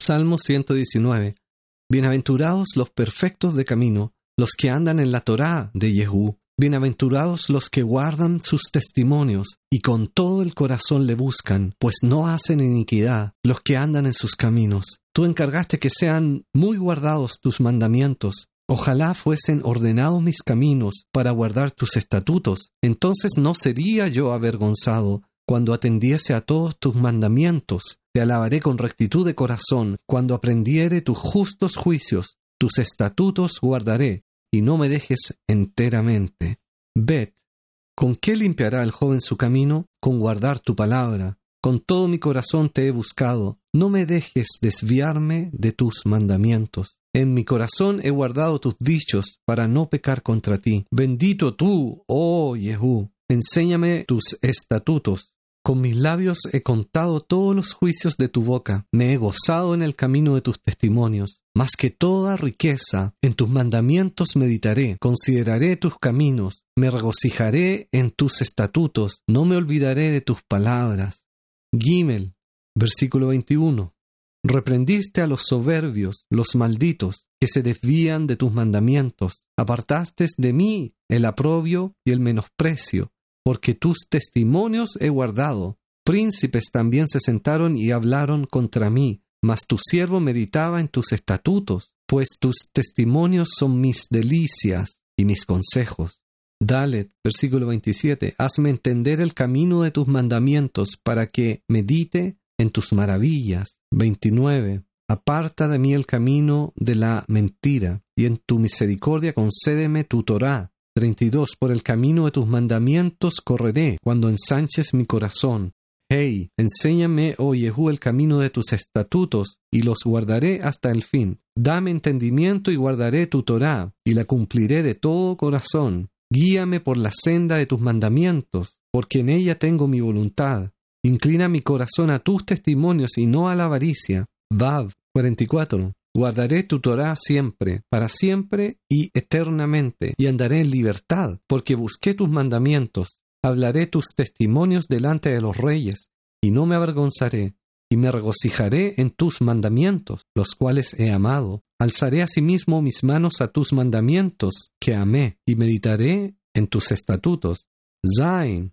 Salmo 119. Bienaventurados los perfectos de camino, los que andan en la Torá de Yehú. Bienaventurados los que guardan sus testimonios y con todo el corazón le buscan, pues no hacen iniquidad los que andan en sus caminos. Tú encargaste que sean muy guardados tus mandamientos. Ojalá fuesen ordenados mis caminos para guardar tus estatutos. Entonces no sería yo avergonzado cuando atendiese a todos tus mandamientos. Te alabaré con rectitud de corazón cuando aprendiere tus justos juicios. Tus estatutos guardaré y no me dejes enteramente. Bet, ¿con qué limpiará el joven su camino? Con guardar tu palabra. Con todo mi corazón te he buscado. No me dejes desviarme de tus mandamientos. En mi corazón he guardado tus dichos para no pecar contra ti. Bendito tú, oh Yehú. Enséñame tus estatutos. Con mis labios he contado todos los juicios de tu boca. Me he gozado en el camino de tus testimonios. Más que toda riqueza, en tus mandamientos meditaré. Consideraré tus caminos. Me regocijaré en tus estatutos. No me olvidaré de tus palabras. Gimel, versículo 21. Reprendiste a los soberbios, los malditos, que se desvían de tus mandamientos. Apartaste de mí el oprobio y el menosprecio, porque tus testimonios he guardado. Príncipes también se sentaron y hablaron contra mí, mas tu siervo meditaba en tus estatutos, pues tus testimonios son mis delicias y mis consejos. Dalet, versículo 27. Hazme entender el camino de tus mandamientos para que medite en tus maravillas. 29. Aparta de mí el camino de la mentira, y en tu misericordia concédeme tu Torá. 32. Por el camino de tus mandamientos correré cuando ensanches mi corazón. Hey, enséñame, oh Yehú, el camino de tus estatutos, y los guardaré hasta el fin. Dame entendimiento y guardaré tu Torá, y la cumpliré de todo corazón. Guíame por la senda de tus mandamientos, porque en ella tengo mi voluntad. Inclina mi corazón a tus testimonios y no a la avaricia. Vav, 44. Guardaré tu Torá siempre, para siempre y eternamente, y andaré en libertad, porque busqué tus mandamientos. Hablaré tus testimonios delante de los reyes, y no me avergonzaré, y me regocijaré en tus mandamientos, los cuales he amado. Alzaré asimismo mis manos a tus mandamientos, que amé, y meditaré en tus estatutos. Zain,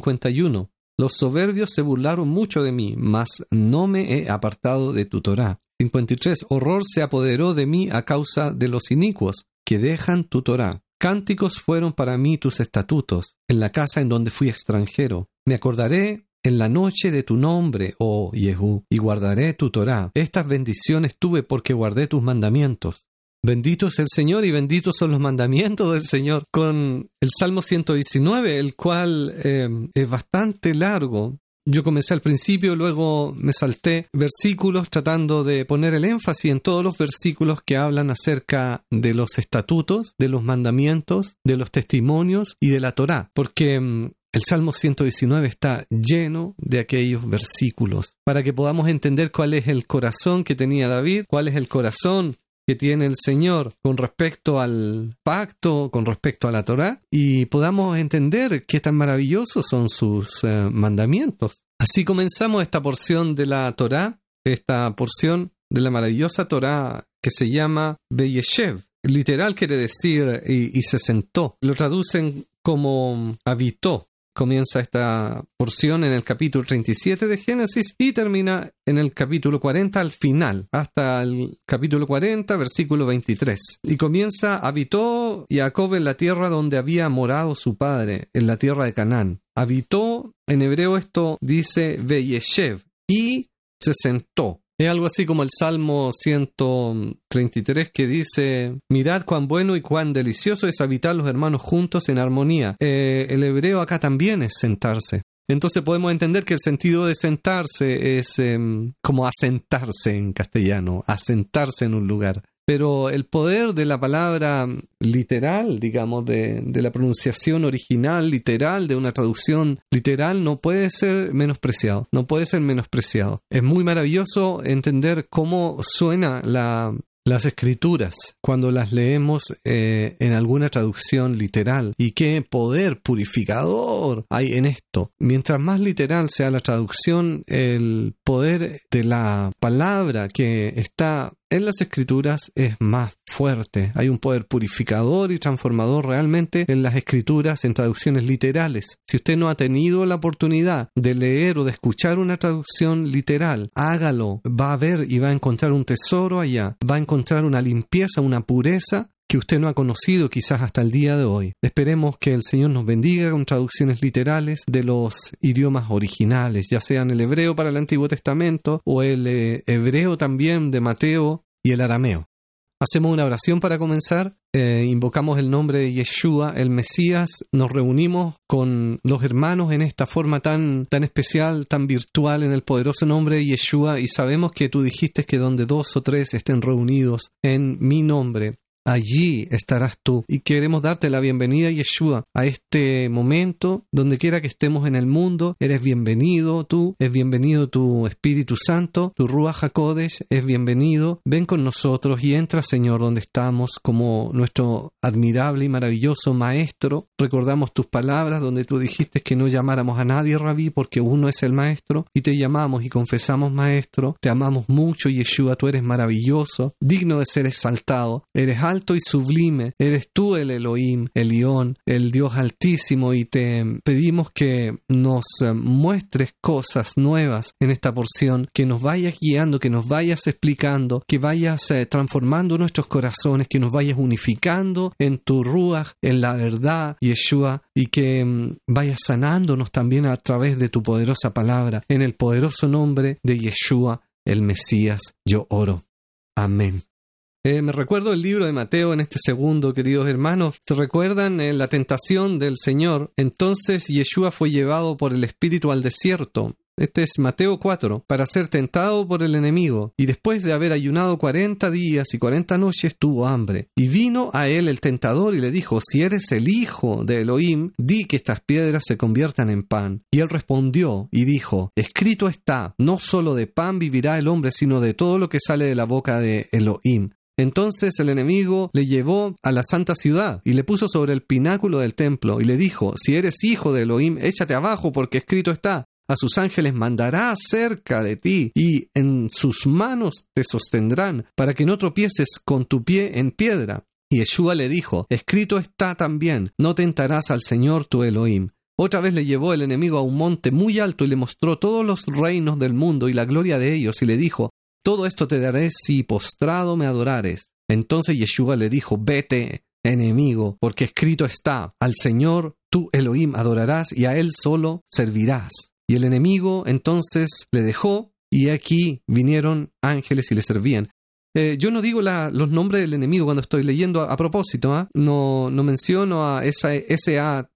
51. Los soberbios se burlaron mucho de mí, mas no me he apartado de tu Torá. 53. Horror se apoderó de mí a causa de los inicuos, que dejan tu Torá. Cánticos fueron para mí tus estatutos, en la casa en donde fui extranjero. Me acordaré en la noche de tu nombre, oh Yehú, y guardaré tu Torá. Estas bendiciones tuve porque guardé tus mandamientos. Bendito es el Señor y benditos son los mandamientos del Señor. Con el Salmo 119, el cual es bastante largo. Yo comencé al principio, luego me salté versículos tratando de poner el énfasis en todos los versículos que hablan acerca de los estatutos, de los mandamientos, de los testimonios y de la Torá, porque el Salmo 119 está lleno de aquellos versículos para que podamos entender cuál es el corazón que tenía David, cuál es el corazón que tiene el Señor con respecto al pacto, con respecto a la Torá, y podamos entender qué tan maravillosos son sus mandamientos. Así comenzamos esta porción de la Torá, esta porción de la maravillosa Torá que se llama Veyeshev. Literal quiere decir y se sentó. Lo traducen como habitó. Comienza esta porción en el capítulo 37 de Génesis y termina en el capítulo 40 al final, hasta el capítulo 40, versículo 23. Y comienza: habitó Jacob en la tierra donde había morado su padre, en la tierra de Canaán. Habitó, en hebreo esto dice Veyeshev, y se sentó. Es algo así como el Salmo 133 que dice: mirad cuán bueno y cuán delicioso es habitar los hermanos juntos en armonía. El hebreo acá también es sentarse. Entonces podemos entender que el sentido de sentarse es como asentarse en castellano, asentarse en un lugar. Pero el poder de la palabra literal, digamos, de la pronunciación original, literal, de una traducción literal, no puede ser menospreciado. No puede ser menospreciado. Es muy maravilloso entender cómo suena la Las Escrituras, cuando las leemos en alguna traducción literal, y qué poder purificador hay en esto. Mientras más literal sea la traducción, el poder de la palabra que está en las Escrituras es más fuerte. Hay un poder purificador y transformador realmente en las Escrituras, en traducciones literales. Si usted no ha tenido la oportunidad de leer o de escuchar una traducción literal, hágalo. Va a ver y va a encontrar un tesoro allá. Va a encontrar una limpieza, una pureza que usted no ha conocido quizás hasta el día de hoy. Esperemos que el Señor nos bendiga con traducciones literales de los idiomas originales, ya sean el hebreo para el Antiguo Testamento o el hebreo también de Mateo y el arameo. Hacemos una oración para comenzar. Invocamos el nombre de Yeshua, el Mesías. Nos reunimos con los hermanos en esta forma tan especial, tan virtual, en el poderoso nombre de Yeshua, y sabemos que tú dijiste que donde 2 o 3 estén reunidos en mi nombre, allí estarás tú. Y queremos darte la bienvenida, Yeshua, a este momento. Donde quiera que estemos en el mundo, eres bienvenido tú, es bienvenido tu Espíritu Santo, tu Ruach HaKodesh es bienvenido. Ven con nosotros y entra, Señor, donde estamos como nuestro admirable y maravilloso Maestro. Recordamos tus palabras donde tú dijiste que no llamáramos a nadie Rabí porque uno es el Maestro, y te llamamos y confesamos Maestro. Te amamos mucho, Yeshua, tú eres maravilloso, digno de ser exaltado, eres alto y sublime, eres tú el Elohim, Elión, el Dios altísimo, y te pedimos que nos muestres cosas nuevas en esta porción, que nos vayas guiando, que nos vayas explicando, que vayas transformando nuestros corazones, que nos vayas unificando en tu Ruach, en la verdad, Yeshua, y que vayas sanándonos también a través de tu poderosa palabra. En el poderoso nombre de Yeshua, el Mesías, yo oro. Amén. Me recuerdo el libro de Mateo en este segundo, queridos hermanos. ¿Se recuerdan la tentación del Señor? Entonces Yeshua fue llevado por el Espíritu al desierto. Este es Mateo 4, para ser tentado por el enemigo. Y después de haber ayunado 40 días y 40 noches, tuvo hambre. Y vino a él el tentador y le dijo: si eres el Hijo de Elohim, di que estas piedras se conviertan en pan. Y él respondió y dijo: escrito está, no solo de pan vivirá el hombre, sino de todo lo que sale de la boca de Elohim. Entonces el enemigo le llevó a la santa ciudad y le puso sobre el pináculo del templo y le dijo: si eres hijo de Elohim, échate abajo, porque escrito está: a sus ángeles mandará cerca de ti, y en sus manos te sostendrán, para que no tropieces con tu pie en piedra. Y Yeshua le dijo: escrito está también, no tentarás al Señor tu Elohim. Otra vez le llevó el enemigo a un monte muy alto y le mostró todos los reinos del mundo y la gloria de ellos, y le dijo: todo esto te daré si postrado me adorares. Entonces Yeshua le dijo: vete, enemigo, porque escrito está: al Señor tu Elohim adorarás y a él solo servirás. Y el enemigo entonces le dejó, y aquí vinieron ángeles y le servían. Yo no digo los nombres del enemigo cuando estoy leyendo a propósito, ¿eh? No menciono a Satanas,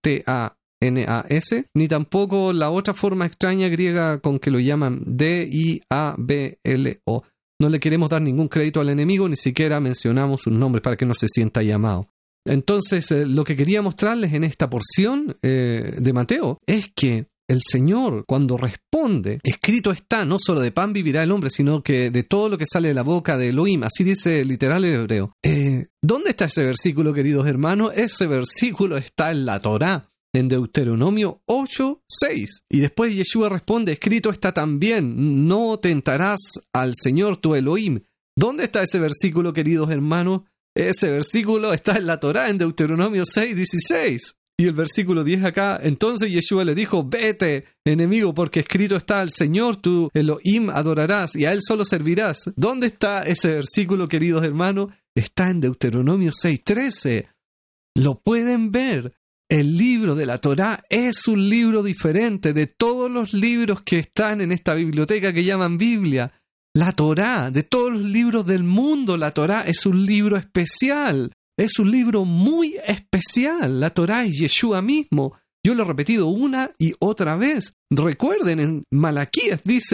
ni tampoco la otra forma extraña griega con que lo llaman Diablo. No le queremos dar ningún crédito al enemigo, ni siquiera mencionamos sus nombres para que no se sienta llamado. Entonces, lo que quería mostrarles en esta porción de Mateo es que el Señor, cuando responde, escrito está, no solo de pan vivirá el hombre, sino que de todo lo que sale de la boca de Elohim. Así dice literal el hebreo. ¿Dónde está ese versículo, queridos hermanos? Ese versículo está en la Torá, en Deuteronomio 8:6. Y después Yeshua responde: escrito está también, no tentarás al Señor tu Elohim. ¿Dónde está ese versículo, queridos hermanos? Ese versículo está en la Torá, en Deuteronomio 6:16. Y el versículo 10 acá: entonces Yeshua le dijo: vete, enemigo, porque escrito está: al Señor tu Elohim adorarás y a él solo servirás. ¿Dónde está ese versículo, queridos hermanos? Está en Deuteronomio 6:13. Lo pueden ver. El libro de la Torá es un libro diferente de todos los libros que están en esta biblioteca que llaman Biblia. La Torá, de todos los libros del mundo, la Torá es un libro especial. Es un libro muy especial. La Torá es Yeshua mismo. Yo lo he repetido una y otra vez. Recuerden, en Malaquías dice: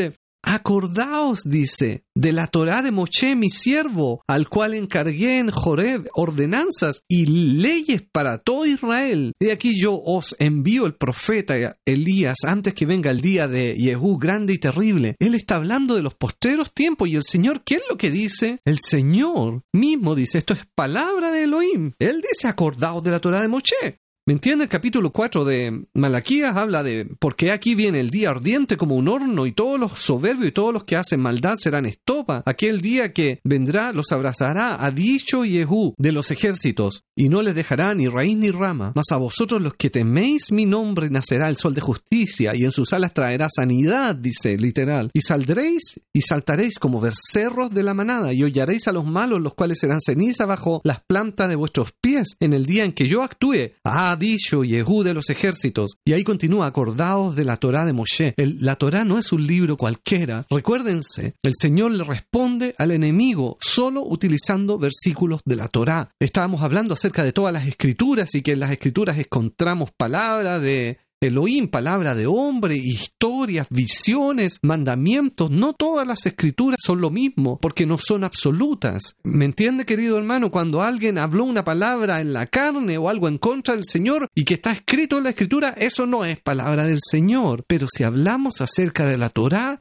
Acordaos, dice, de la Torá de Moshe, mi siervo, al cual encargué en Joreb ordenanzas y leyes para todo Israel. He aquí yo os envío el profeta Elías antes que venga el día de Jehú grande y terrible. Él está hablando de los postreros tiempos. Y el Señor, ¿qué es lo que dice? El Señor mismo dice, esto es palabra de Elohim. Él dice, acordaos de la Torá de Moshe. ¿Me entiende? El capítulo 4 de Malaquías habla de, porque aquí viene el día ardiente como un horno y todos los soberbios y todos los que hacen maldad serán estopa. Aquel día que vendrá los abrazará, ha dicho Jehú de los ejércitos, y no les dejará ni raíz ni rama. Mas a vosotros los que teméis mi nombre nacerá el sol de justicia, y en sus alas traerá sanidad, dice literal. Y saldréis y saltaréis como becerros de la manada, y hollaréis a los malos, los cuales serán ceniza bajo las plantas de vuestros pies, en el día en que yo actúe. Ha dicho Jehú de los ejércitos. Y ahí continúa, acordaos de la Torá de Moshe. La Torá no es un libro cualquiera. Recuérdense, el Señor le responde al enemigo solo utilizando versículos de la Torá. Estábamos hablando acerca de todas las escrituras y que en las escrituras encontramos palabra de Elohim, palabra de hombre, historias, visiones, mandamientos. No todas las escrituras son lo mismo, porque no son absolutas. ¿Me entiende, querido hermano? Cuando alguien habló una palabra en la carne o algo en contra del Señor y que está escrito en la escritura, eso no es palabra del Señor. Pero si hablamos acerca de la Torá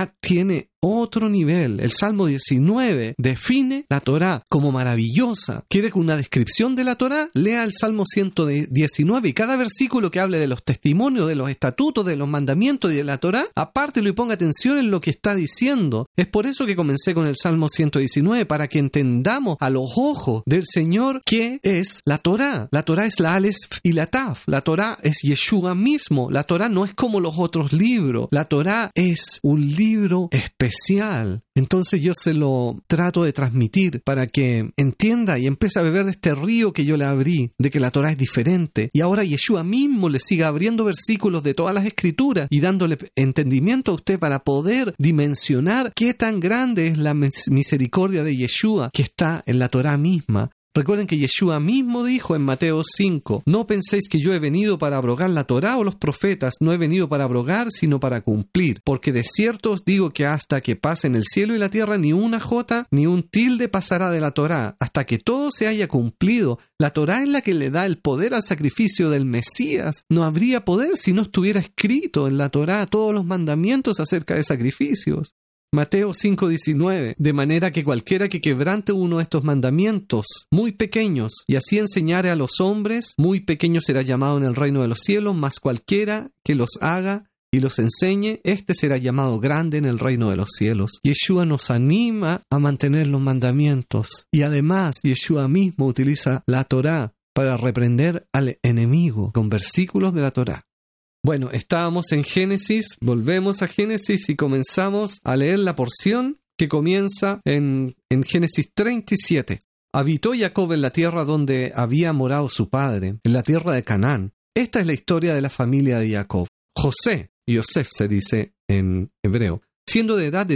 tiene otro nivel. El Salmo 19 define la Torá como maravillosa. ¿Quiere una descripción de la Torá? Lea el Salmo 119 y cada versículo que hable de los testimonios, de los estatutos, de los mandamientos y de la Torá, apártelo y ponga atención en lo que está diciendo. Es por eso que comencé con el Salmo 119, para que entendamos a los ojos del Señor qué es la Torá. La Torá es la Aleph y la Taf. La Torá es Yeshua mismo. La Torá no es como los otros libros. La Torá es un libro especial. Entonces yo se lo trato de transmitir para que entienda y empiece a beber de este río que yo le abrí, de que la Torá es diferente. Y ahora Yeshua mismo le siga abriendo versículos de todas las escrituras y dándole entendimiento a usted para poder dimensionar qué tan grande es la misericordia de Yeshua que está en la Torá misma. Recuerden que Yeshua mismo dijo en Mateo 5, no penséis que yo he venido para abrogar la Torá o los profetas, no he venido para abrogar, sino para cumplir. Porque de cierto os digo que hasta que pasen el cielo y la tierra, ni una jota ni un tilde pasará de la Torá, hasta que todo se haya cumplido. La Torá es la que le da el poder al sacrificio del Mesías. No habría poder si no estuviera escrito en la Torá todos los mandamientos acerca de sacrificios. Mateo 5:19, de manera que cualquiera que quebrante uno de estos mandamientos muy pequeños y así enseñare a los hombres, muy pequeño será llamado en el reino de los cielos, mas cualquiera que los haga y los enseñe, este será llamado grande en el reino de los cielos. Yeshua nos anima a mantener los mandamientos y además Yeshua mismo utiliza la Torá para reprender al enemigo con versículos de la Torá. Bueno, estábamos en Génesis, volvemos a Génesis y comenzamos a leer la porción que comienza en Génesis 37. Habitó Jacob en la tierra donde había morado su padre, en la tierra de Canaán. Esta es la historia de la familia de Jacob. José, Yosef se dice en hebreo, siendo de edad de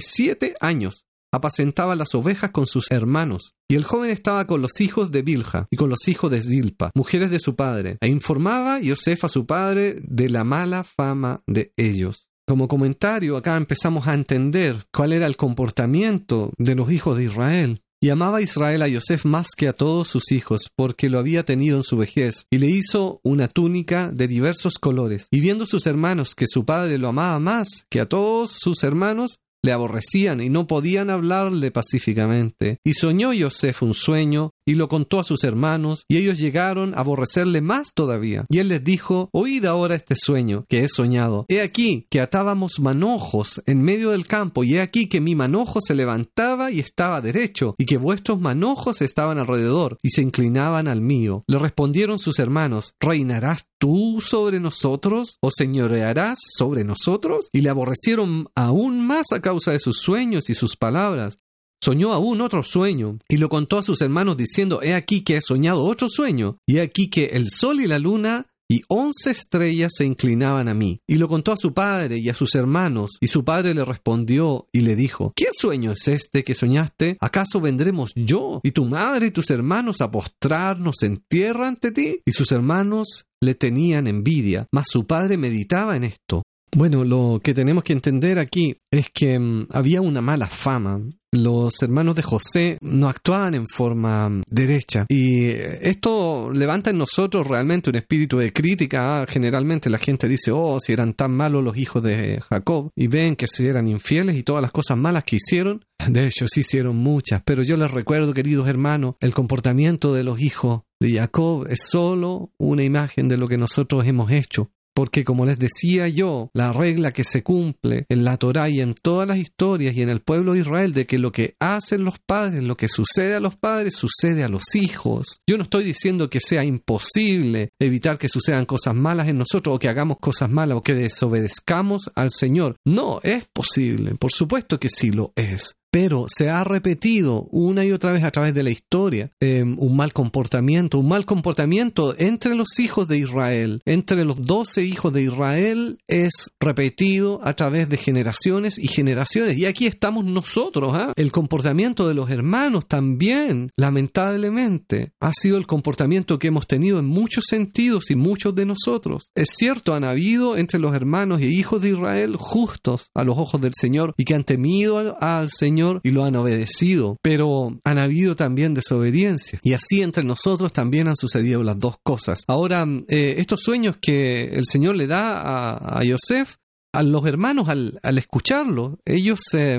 17 años, apacentaba las ovejas con sus hermanos, y el joven estaba con los hijos de Bilha y con los hijos de Zilpa, mujeres de su padre, e informaba Yosef a su padre de la mala fama de ellos. Como comentario, acá empezamos a entender cuál era el comportamiento de los hijos de Israel. Y amaba Israel a Yosef más que a todos sus hijos, porque lo había tenido en su vejez, y le hizo una túnica de diversos colores. Y viendo sus hermanos que su padre lo amaba más que a todos sus hermanos, le aborrecían y no podían hablarle pacíficamente. Y soñó Yosef un sueño y lo contó a sus hermanos, y ellos llegaron a aborrecerle más todavía. Y él les dijo, oíd ahora este sueño que he soñado. He aquí que atábamos manojos en medio del campo, y he aquí que mi manojo se levantaba y estaba derecho, y que vuestros manojos estaban alrededor, y se inclinaban al mío. Le respondieron sus hermanos, ¿reinarás tú sobre nosotros? ¿O señorearás sobre nosotros? Y le aborrecieron aún más a causa de sus sueños y sus palabras. Soñó aún otro sueño, y lo contó a sus hermanos diciendo, he aquí que he soñado otro sueño, y he aquí que el sol y la luna y 11 estrellas se inclinaban a mí. Y lo contó a su padre y a sus hermanos, y su padre le respondió y le dijo, ¿qué sueño es este que soñaste? ¿Acaso vendremos yo y tu madre y tus hermanos a postrarnos en tierra ante ti? Y sus hermanos le tenían envidia, mas su padre meditaba en esto. Bueno, lo que tenemos que entender aquí es que había una mala fama. Los hermanos de José no actuaban en forma derecha y esto levanta en nosotros realmente un espíritu de crítica. Generalmente la gente dice, si eran tan malos los hijos de Jacob, y ven que si eran infieles y todas las cosas malas que hicieron. De hecho, sí hicieron muchas, pero yo les recuerdo, queridos hermanos, el comportamiento de los hijos de Jacob es solo una imagen de lo que nosotros hemos hecho. Porque, como les decía yo, la regla que se cumple en la Torá y en todas las historias y en el pueblo de Israel, de que lo que hacen los padres, lo que sucede a los padres, sucede a los hijos. Yo no estoy diciendo que sea imposible evitar que sucedan cosas malas en nosotros, o que hagamos cosas malas, o que desobedezcamos al Señor. No, es posible. Por supuesto que sí lo es. Pero se ha repetido una y otra vez a través de la historia un mal comportamiento entre los hijos de Israel, entre los 12 hijos de Israel, es repetido a través de generaciones y generaciones. Y aquí estamos nosotros, El comportamiento de los hermanos también, lamentablemente, ha sido el comportamiento que hemos tenido en muchos sentidos y muchos de nosotros. Es cierto, han habido entre los hermanos y hijos de Israel justos a los ojos del Señor y que han temido al Señor y lo han obedecido, pero han habido también desobediencia, y así entre nosotros también han sucedido las dos cosas. Ahora, estos sueños que el Señor le da a Yosef, a los hermanos al escucharlo, ellos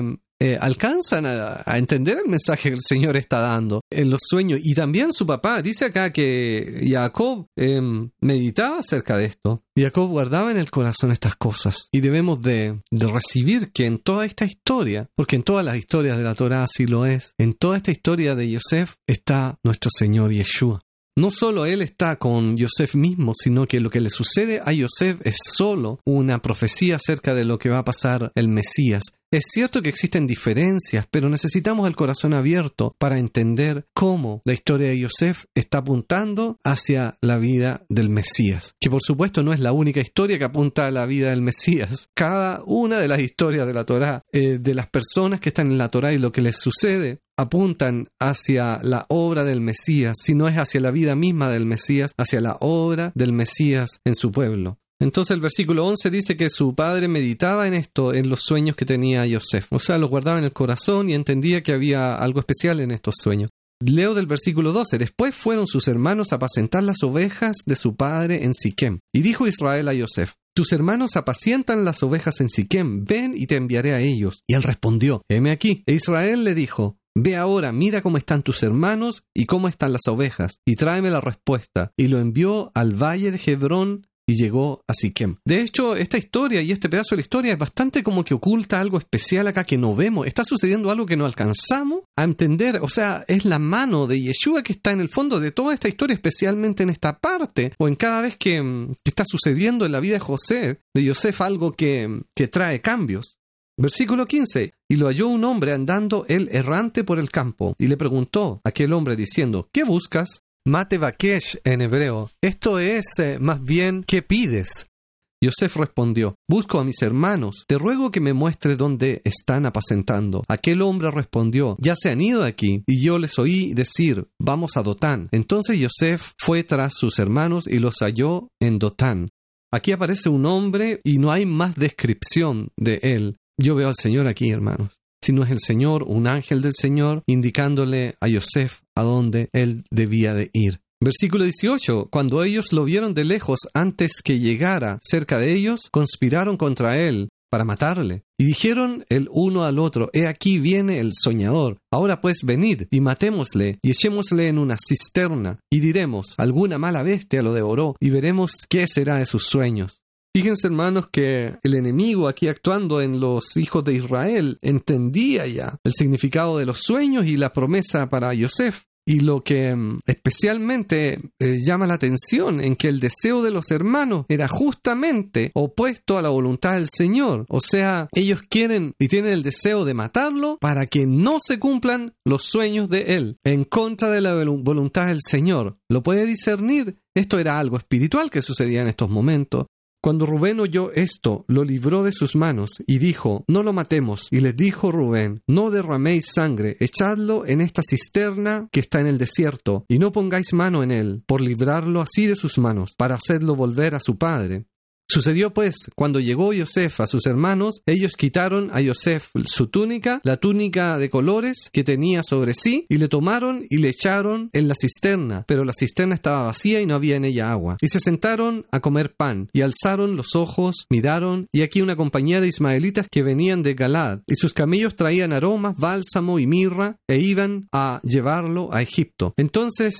alcanzan a entender el mensaje que el Señor está dando en los sueños. Y también su papá dice acá que Jacob meditaba acerca de esto. Jacob guardaba en el corazón estas cosas, y debemos de recibir que en toda esta historia, porque en todas las historias de la Torá así lo es, en toda esta historia de Yosef está nuestro Señor Yeshua. No solo él está con Yosef mismo, sino que lo que le sucede a Yosef es solo una profecía acerca de lo que va a pasar el Mesías. Es cierto que existen diferencias, pero necesitamos el corazón abierto para entender cómo la historia de Yosef está apuntando hacia la vida del Mesías. Que por supuesto no es la única historia que apunta a la vida del Mesías. Cada una de las historias de la Torá, de las personas que están en la Torá y lo que les sucede, apuntan hacia la obra del Mesías, si no es hacia la vida misma del Mesías, hacia la obra del Mesías en su pueblo. Entonces el versículo 11 dice que su padre meditaba en esto, en los sueños que tenía Yosef. O sea, los guardaba en el corazón y entendía que había algo especial en estos sueños. Leo del versículo 12. Después fueron sus hermanos a apacentar las ovejas de su padre en Siquem. Y dijo Israel a Yosef: tus hermanos apacientan las ovejas en Siquem, ven y te enviaré a ellos. Y él respondió: heme aquí. E Israel le dijo: ve ahora, mira cómo están tus hermanos y cómo están las ovejas, y tráeme la respuesta. Y lo envió al valle de Hebrón y llegó a Siquem. De hecho, esta historia y este pedazo de la historia es bastante como que oculta algo especial acá que no vemos. Está sucediendo algo que no alcanzamos a entender. O sea, es la mano de Yeshua que está en el fondo de toda esta historia, especialmente en esta parte, o en cada vez que está sucediendo en la vida de Yosef, algo que trae cambios. Versículo 15. Y lo halló un hombre andando él errante por el campo, y le preguntó a aquel hombre diciendo: ¿qué buscas? Mate Bakesh en hebreo. Esto es más bien ¿qué pides? Yosef respondió: busco a mis hermanos, te ruego que me muestre dónde están apacentando. Aquel hombre respondió: ya se han ido de aquí. Y yo les oí decir: vamos a Dotán. Entonces Yosef fue tras sus hermanos y los halló en Dotán. Aquí aparece un hombre y no hay más descripción de él. Yo veo al Señor aquí, hermanos. Si no es el Señor, un ángel del Señor indicándole a Yosef a dónde él debía de ir. Versículo 18. Cuando ellos lo vieron de lejos antes que llegara cerca de ellos, conspiraron contra él para matarle. Y dijeron el uno al otro: he aquí viene el soñador. Ahora pues venid y matémosle y echémosle en una cisterna. Y diremos: alguna mala bestia lo devoró, y veremos qué será de sus sueños. Fíjense, hermanos, que el enemigo aquí actuando en los hijos de Israel entendía ya el significado de los sueños y la promesa para Yosef. Y lo que especialmente llama la atención en que el deseo de los hermanos era justamente opuesto a la voluntad del Señor. O sea, ellos quieren y tienen el deseo de matarlo para que no se cumplan los sueños de él, en contra de la voluntad del Señor. ¿Lo puede discernir? Esto era algo espiritual que sucedía en estos momentos. Cuando Rubén oyó esto, lo libró de sus manos y dijo: no lo matemos. Y les dijo Rubén: no derraméis sangre, echadlo en esta cisterna que está en el desierto, y no pongáis mano en él, por librarlo así de sus manos, para hacerlo volver a su padre. Sucedió pues, cuando llegó Yosef a sus hermanos, ellos quitaron a Yosef su túnica, la túnica de colores que tenía sobre sí, y le tomaron y le echaron en la cisterna, pero la cisterna estaba vacía y no había en ella agua. Y se sentaron a comer pan, y alzaron los ojos, miraron, y aquí una compañía de ismaelitas que venían de Galad, y sus camellos traían aromas, bálsamo y mirra, e iban a llevarlo a Egipto. Entonces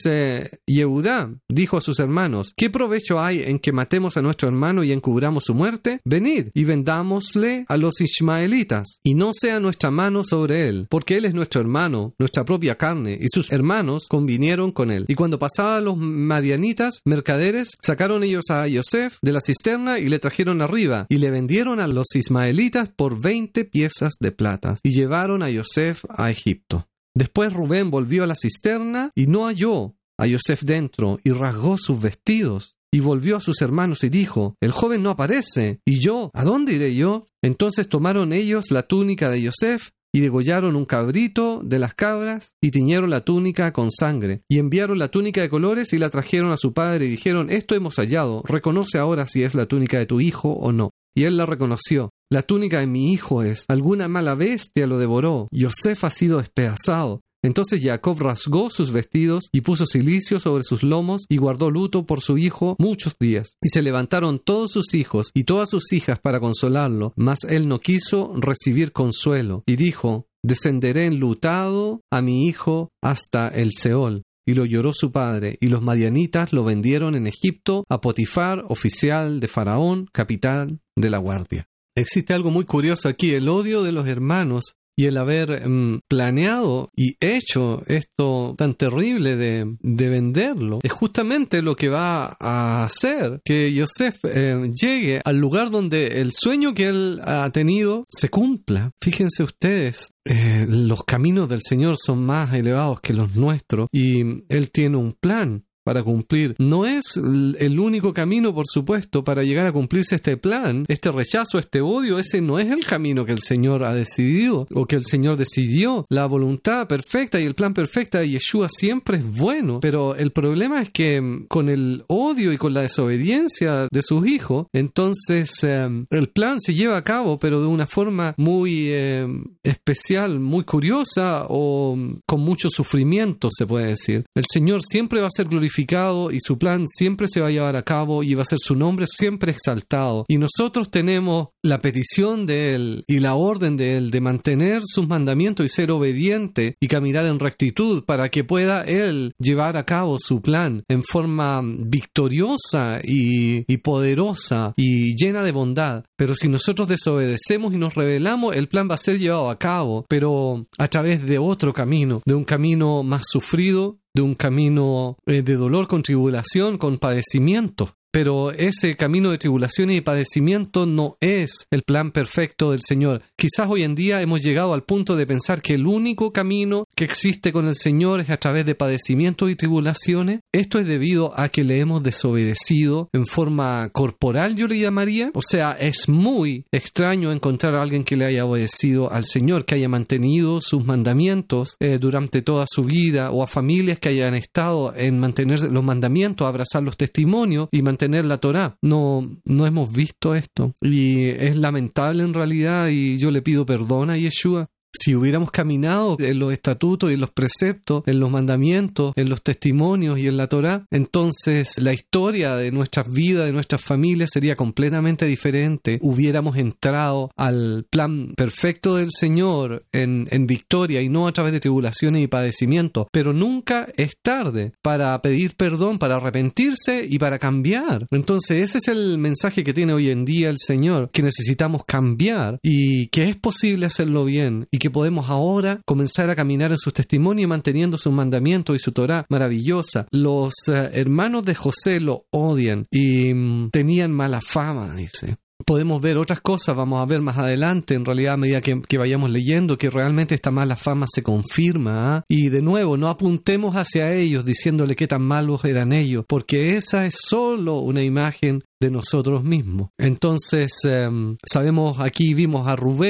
Yehudá dijo a sus hermanos: ¿qué provecho hay en que matemos a nuestro hermano y encubramos su muerte? Venid y vendámosle a los ismaelitas, y no sea nuestra mano sobre él, porque él es nuestro hermano, nuestra propia carne. Y sus hermanos convinieron con él. Y cuando pasaban los madianitas, mercaderes, sacaron ellos a Yosef de la cisterna y le trajeron arriba, y le vendieron a los ismaelitas por 20 piezas de plata, y llevaron a Yosef a Egipto. Después Rubén volvió a la cisterna y no halló a Yosef dentro, y rasgó sus vestidos. Y volvió a sus hermanos y dijo: el joven no aparece, ¿y yo? ¿A dónde iré yo? Entonces tomaron ellos la túnica de Yosef, y degollaron un cabrito de las cabras, y tiñeron la túnica con sangre, y enviaron la túnica de colores y la trajeron a su padre, y dijeron: esto hemos hallado, reconoce ahora si es la túnica de tu hijo o no. Y él la reconoció: la túnica de mi hijo es, alguna mala bestia lo devoró, Yosef ha sido despedazado. Entonces Jacob rasgó sus vestidos y puso cilicio sobre sus lomos y guardó luto por su hijo muchos días. Y se levantaron todos sus hijos y todas sus hijas para consolarlo, mas él no quiso recibir consuelo. Y dijo: descenderé enlutado a mi hijo hasta el Seol. Y lo lloró su padre, y los madianitas lo vendieron en Egipto a Potifar, oficial de Faraón, capitán de la guardia. Existe algo muy curioso aquí: el odio de los hermanos y el haber planeado y hecho esto tan terrible de venderlo es justamente lo que va a hacer que Yosef llegue al lugar donde el sueño que él ha tenido se cumpla. Fíjense ustedes, los caminos del Señor son más elevados que los nuestros, y Él tiene un plan para cumplir. No es el único camino, por supuesto, para llegar a cumplirse este plan, este rechazo, este odio. Ese no es el camino que el Señor ha decidido o que el Señor decidió. La voluntad perfecta y el plan perfecto de Yeshua siempre es bueno, pero el problema es que con el odio y con la desobediencia de sus hijos, entonces el plan se lleva a cabo, pero de una forma muy especial, muy curiosa, o con mucho sufrimiento, se puede decir. El Señor siempre va a ser glorificado y su plan siempre se va a llevar a cabo y va a ser su nombre siempre exaltado. Y nosotros tenemos la petición de Él y la orden de Él de mantener sus mandamientos y ser obediente y caminar en rectitud para que pueda Él llevar a cabo su plan en forma victoriosa y poderosa y llena de bondad. Pero si nosotros desobedecemos y nos rebelamos, el plan va a ser llevado a cabo, pero a través de otro camino, de un camino más sufrido, de un camino de dolor con tribulación, con padecimiento. Pero ese camino de tribulación y de padecimiento no es el plan perfecto del Señor. Quizás hoy en día hemos llegado al punto de pensar que el único camino que existe con el Señor es a través de padecimientos y tribulaciones. Esto es debido a que le hemos desobedecido en forma corporal, yo le llamaría. O sea, es muy extraño encontrar a alguien que le haya obedecido al Señor, que haya mantenido sus mandamientos durante toda su vida, o a familias que hayan estado en mantener los mandamientos, abrazar los testimonios y mantener la Torá. No hemos visto esto y es lamentable en realidad, y yo le pido perdón a Yeshua. Si hubiéramos caminado en los estatutos y en los preceptos, en los mandamientos, en los testimonios y en la Torá, entonces la historia de nuestras vidas, de nuestras familias sería completamente diferente. Hubiéramos entrado al plan perfecto del Señor en victoria y no a través de tribulaciones y padecimientos. Pero nunca es tarde para pedir perdón, para arrepentirse y para cambiar. Entonces ese es el mensaje que tiene hoy en día el Señor, que necesitamos cambiar y que es posible hacerlo bien, y que podemos ahora comenzar a caminar en sus testimonios manteniendo sus mandamientos y su Torá maravillosa. Los hermanos de José lo odian y tenían mala fama, dice. Podemos ver otras cosas, vamos a ver más adelante, en realidad a medida que vayamos leyendo, que realmente esta mala fama se confirma, ¿eh? Y de nuevo, no apuntemos hacia ellos diciéndole qué tan malos eran ellos, porque esa es solo una imagen de nosotros mismos. Entonces, sabemos, aquí vimos a Rubén,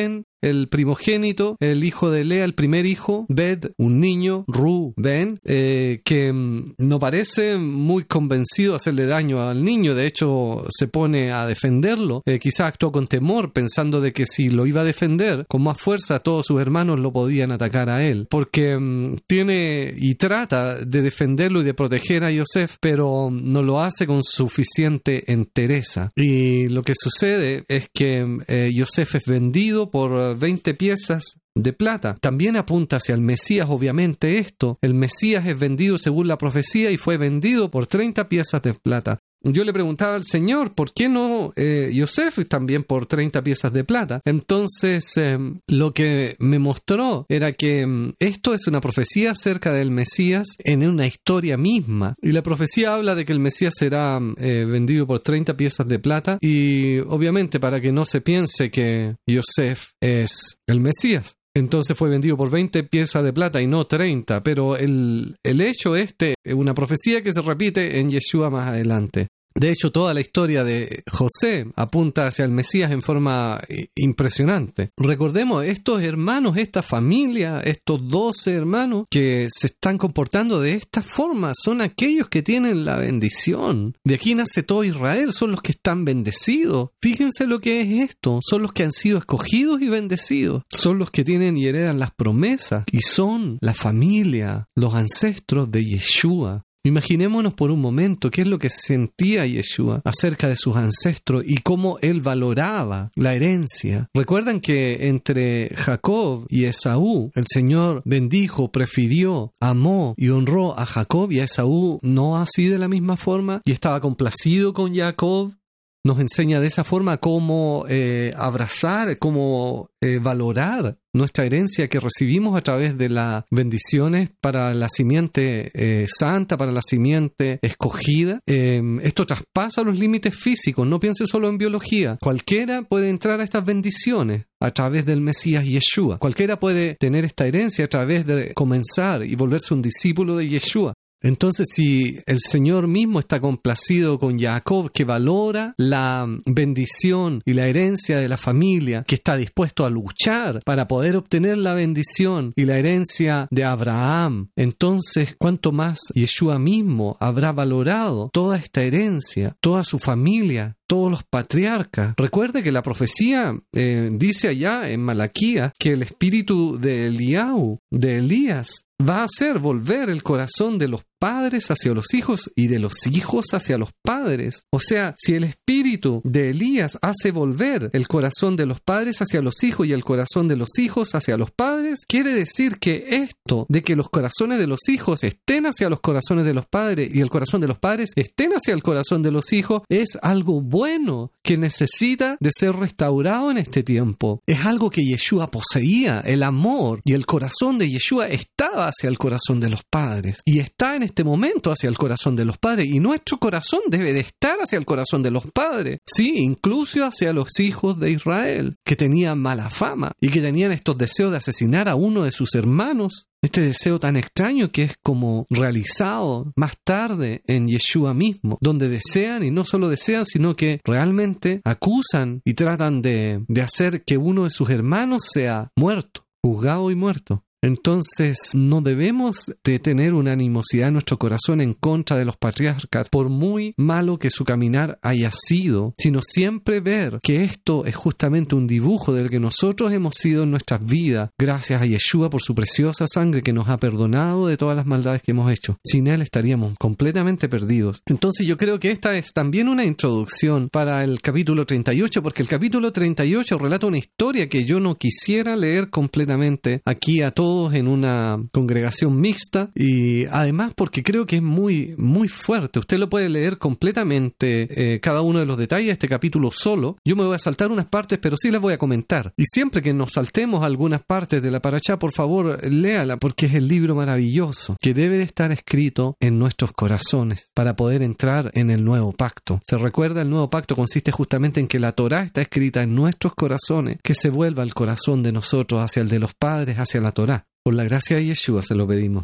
el primogénito, el hijo de Lea, el primer hijo, Bed, un niño, Rubén, que no parece muy convencido de hacerle daño al niño. De hecho, se pone a defenderlo. Quizás actuó con temor, pensando de que si lo iba a defender con más fuerza, todos sus hermanos lo podían atacar a él, porque tiene y trata de defenderlo y de proteger a Yosef, pero no lo hace con suficiente entereza. Y lo que sucede es que Yosef es vendido por 20 piezas de plata. También apunta hacia el Mesías, obviamente esto. El Mesías es vendido según la profecía y fue vendido por 30 piezas de plata. Yo le preguntaba al Señor, ¿por qué no Yosef también por 30 piezas de plata? Entonces, lo que me mostró era que esto es una profecía acerca del Mesías en una historia misma. Y la profecía habla de que el Mesías será vendido por 30 piezas de plata. Y obviamente para que no se piense que Yosef es el Mesías. Entonces fue vendido por 20 piezas de plata y no 30. Pero el hecho es una profecía que se repite en Yeshua más adelante. De hecho, toda la historia de José apunta hacia el Mesías en forma impresionante. Recordemos, estos hermanos, esta familia, estos 12 hermanos que se están comportando de esta forma, son aquellos que tienen la bendición. De aquí nace todo Israel, son los que están bendecidos. Fíjense lo que es esto, son los que han sido escogidos y bendecidos. Son los que tienen y heredan las promesas y son la familia, los ancestros de Yeshua. Imaginémonos por un momento qué es lo que sentía Yeshua acerca de sus ancestros y cómo él valoraba la herencia. Recuerdan que entre Jacob y Esaú, el Señor bendijo, prefirió, amó y honró a Jacob, y a Esaú no así de la misma forma, y estaba complacido con Jacob. Nos enseña de esa forma cómo abrazar, cómo valorar nuestra herencia que recibimos a través de las bendiciones para la simiente santa, para la simiente escogida. Esto traspasa los límites físicos, no piense solo en biología. Cualquiera puede entrar a estas bendiciones a través del Mesías Yeshua. Cualquiera puede tener esta herencia a través de comenzar y volverse un discípulo de Yeshua. Entonces, si el Señor mismo está complacido con Jacob, que valora la bendición y la herencia de la familia, que está dispuesto a luchar para poder obtener la bendición y la herencia de Abraham, entonces, ¿cuánto más Yeshua mismo habrá valorado toda esta herencia, toda su familia, todos los patriarcas? Recuerde que la profecía dice allá en Malaquías que el espíritu de Eliau, de Elías, va a hacer volver el corazón de los padres hacia los hijos y de los hijos hacia los padres. O sea, si el espíritu de Elías hace volver el corazón de los padres hacia los hijos y el corazón de los hijos hacia los padres, quiere decir que esto de que los corazones de los hijos estén hacia los corazones de los padres y el corazón de los padres estén hacia el corazón de los hijos es algo bueno que necesita de ser restaurado en este tiempo. Es algo que Yeshua poseía, el amor, y el corazón de Yeshua estaba hacia el corazón de los padres y está en este momento hacia el corazón de los padres, y nuestro corazón debe de estar hacia el corazón de los padres, sí, incluso hacia los hijos de Israel, que tenían mala fama y que tenían estos deseos de asesinar a uno de sus hermanos. Este deseo tan extraño que es como realizado más tarde en Yeshua mismo, donde desean, y no solo desean, sino que realmente acusan y tratan de hacer que uno de sus hermanos sea muerto, juzgado y muerto. Entonces, no debemos de tener una animosidad en nuestro corazón en contra de los patriarcas, por muy malo que su caminar haya sido, sino siempre ver que esto es justamente un dibujo del que nosotros hemos sido en nuestras vidas, gracias a Yeshua por su preciosa sangre que nos ha perdonado de todas las maldades que hemos hecho. Sin Él estaríamos completamente perdidos. Entonces, yo creo que esta es también una introducción para el capítulo 38, porque el capítulo 38 relata una historia que yo no quisiera leer completamente aquí a todos en una congregación mixta, y además porque creo que es muy, muy fuerte. Usted lo puede leer completamente, cada uno de los detalles de este capítulo solo. Yo me voy a saltar unas partes, pero sí las voy a comentar. Y siempre que nos saltemos algunas partes de la parashá, por favor, léala, porque es el libro maravilloso que debe de estar escrito en nuestros corazones para poder entrar en el nuevo pacto. ¿Se recuerda? El nuevo pacto consiste justamente en que la Torá está escrita en nuestros corazones, que se vuelva el corazón de nosotros hacia el de los padres, hacia la Torá. Por la gracia de Yeshua se lo pedimos.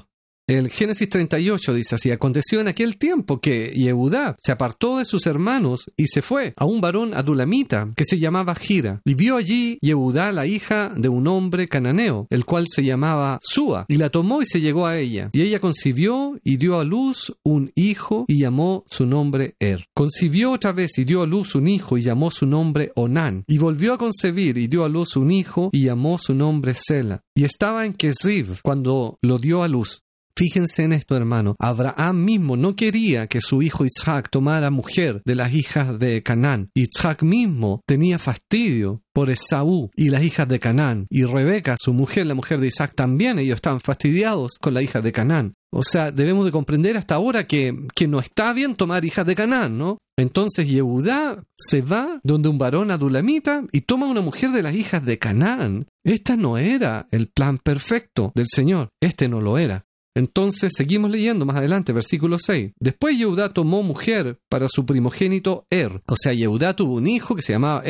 El Génesis 38 dice así: aconteció en aquel tiempo que Yehudá se apartó de sus hermanos y se fue a un varón adulamita que se llamaba Gira. Y vio allí Yehudá la hija de un hombre cananeo, el cual se llamaba Súa, y la tomó y se llegó a ella. Y ella concibió y dio a luz un hijo y llamó su nombre Concibió otra vez y dio a luz un hijo y llamó su nombre Onán. Y volvió a concebir y dio a luz un hijo y llamó su nombre Sela. Y estaba en Kesib cuando lo dio a luz. Fíjense en esto, hermano. Abraham mismo no quería que su hijo Isaac tomara mujer de las hijas de Canaán. Isaac mismo tenía fastidio por Esaú y las hijas de Canaán. Y Rebeca, su mujer, la mujer de Isaac, también ellos estaban fastidiados con la hija de Canaán. O sea, debemos de comprender hasta ahora que no está bien tomar hijas de Canaán, ¿no? Entonces Yehudá se va donde un varón adulamita y toma una mujer de las hijas de Canaán. Esta no era el plan perfecto del Señor. Este no lo era. Entonces seguimos leyendo más adelante, versículo 6. Después Yehudá tomó mujer para su primogénito O sea, Yehudá tuvo un hijo que se llamaba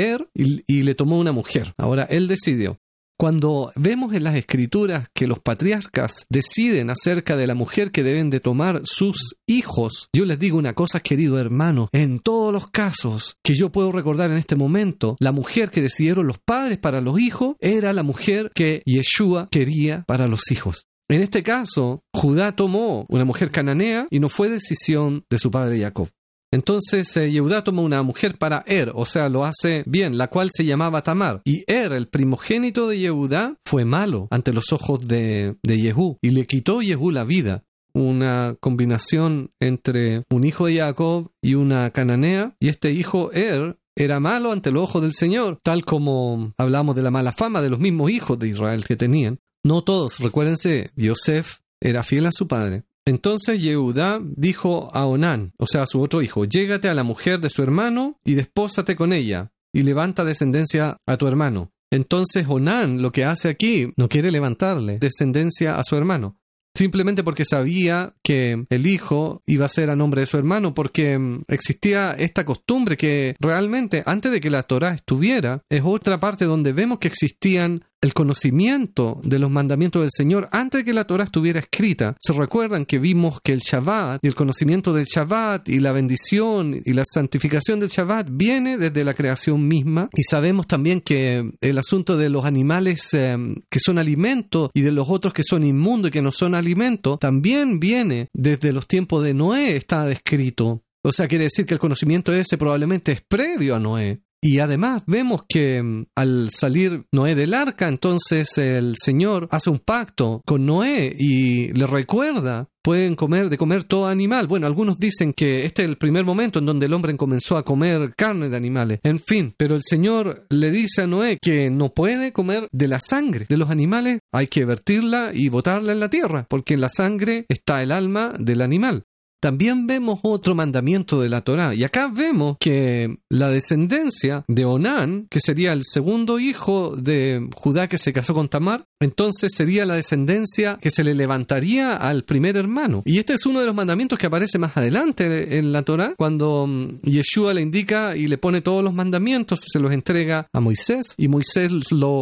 y le tomó una mujer. Ahora él decidió. Cuando vemos en las Escrituras que los patriarcas deciden acerca de la mujer que deben de tomar sus hijos, yo les digo una cosa, querido hermano, en todos los casos que yo puedo recordar en este momento, la mujer que decidieron los padres para los hijos era la mujer que Yeshua quería para los hijos. En este caso, Judá tomó una mujer cananea y no fue decisión de su padre Jacob. Entonces, Yehudá tomó una mujer para o sea, lo hace bien, la cual se llamaba Tamar. Y el primogénito de Yehudá, fue malo ante los ojos de Jehú y le quitó Jehú la vida. Una combinación entre un hijo de Jacob y una cananea, y este hijo era malo ante los ojos del Señor, tal como hablamos de la mala fama de los mismos hijos de Israel que tenían. No todos, recuérdense, Yosef era fiel a su padre. Entonces Yehudá dijo a Onán, o sea, a su otro hijo: llégate a la mujer de su hermano y despósate con ella, y levanta descendencia a tu hermano. Entonces Onán lo que hace aquí, no quiere levantarle descendencia a su hermano, simplemente porque sabía que el hijo iba a ser a nombre de su hermano, porque existía esta costumbre que realmente antes de que la Torá estuviera, es otra parte donde vemos que existían el conocimiento de los mandamientos del Señor antes de que la Torá estuviera escrita. Se recuerdan que vimos que el Shabbat y el conocimiento del Shabbat y la bendición y la santificación del Shabbat viene desde la creación misma, y sabemos también que el asunto de los animales que son alimento y de los otros que son inmundos y que no son alimento también viene desde los tiempos de Noé, está descrito. O sea, quiere decir que el conocimiento ese probablemente es previo a Noé. Y además vemos que al salir Noé del arca, entonces el Señor hace un pacto con Noé y le recuerda: pueden comer todo animal. Bueno, algunos dicen que este es el primer momento en donde el hombre comenzó a comer carne de animales. En fin, pero el Señor le dice a Noé que no puede comer de la sangre de los animales, hay que vertirla y botarla en la tierra, porque en la sangre está el alma del animal. También vemos otro mandamiento de la Torá, y acá vemos que la descendencia de Onán, que sería el segundo hijo de Judá que se casó con Tamar, entonces sería la descendencia que se le levantaría al primer hermano. Y este es uno de los mandamientos que aparece más adelante en la Torá, cuando Yeshua le indica y le pone todos los mandamientos, se los entrega a Moisés, y Moisés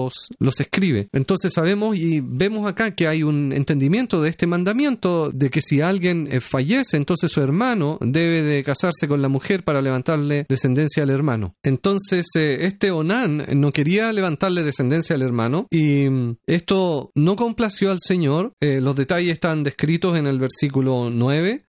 los escribe. Entonces sabemos y vemos acá que hay un entendimiento de este mandamiento, de que si alguien fallece, entonces su hermano debe de casarse con la mujer para levantarle descendencia al hermano. Entonces este Onán no quería levantarle descendencia al hermano, y esto no complació al Señor. Los detalles están descritos en el versículo 9.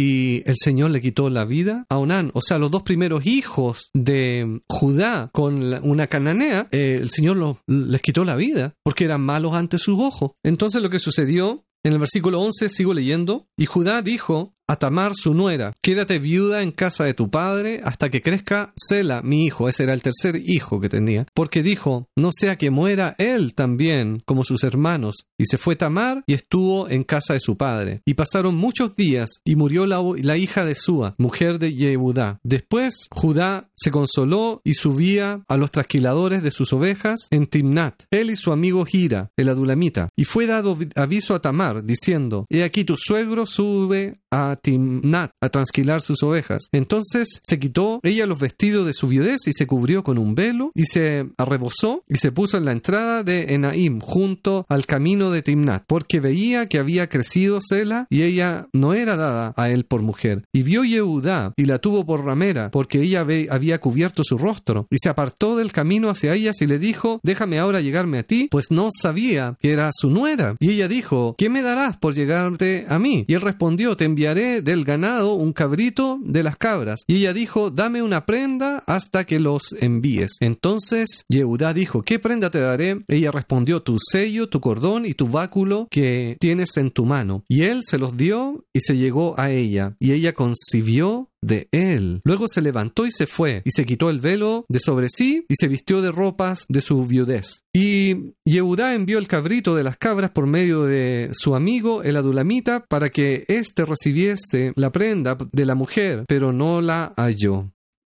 Y el Señor le quitó la vida a Onán. O sea, los dos primeros hijos de Judá con una cananea, el Señor les quitó la vida porque eran malos ante sus ojos. Entonces lo que sucedió en el versículo 11, sigo leyendo: y Judá dijo a Tamar su nuera: quédate viuda en casa de tu padre hasta que crezca Sela, mi hijo. Ese era el tercer hijo que tenía, porque dijo: no sea que muera él también como sus hermanos. Y se fue Tamar y estuvo en casa de su padre. Y pasaron muchos días y murió la hija de Súa, mujer de Yehudá. Después Judá se consoló y subía a los trasquiladores de sus ovejas en Timnat, él y su amigo Gira, el adulamita. Y fue dado aviso a Tamar diciendo: he aquí tu suegro sube a Timnat a trasquilar sus ovejas. Entonces se quitó ella los vestidos de su viudez y se cubrió con un velo y se arrebozó y se puso en la entrada de Enaim junto al camino de Timnat, porque veía que había crecido Sela y ella no era dada a él por mujer. Y vio Yehudá y la tuvo por ramera, porque ella había cubierto su rostro, y se apartó del camino hacia ellas y le dijo: déjame ahora llegarme a ti, pues no sabía que era su nuera. Y ella dijo: ¿qué me darás por llegarte a mí? Y él respondió: te enviaré del ganado un cabrito de las cabras. Y ella dijo: dame una prenda hasta que los envíes. Entonces Yehudá dijo: ¿qué prenda te daré? Ella respondió: tu sello, tu cordón y tu báculo que tienes en tu mano. Y él se los dio y se llegó a ella, y ella concibió de él. Luego se levantó y se fue, y se quitó el velo de sobre sí, y se vistió de ropas de su viudez. Y Yehudá envió el cabrito de las cabras por medio de su amigo el adulamita, para que éste recibiese la prenda de la mujer, pero no la halló.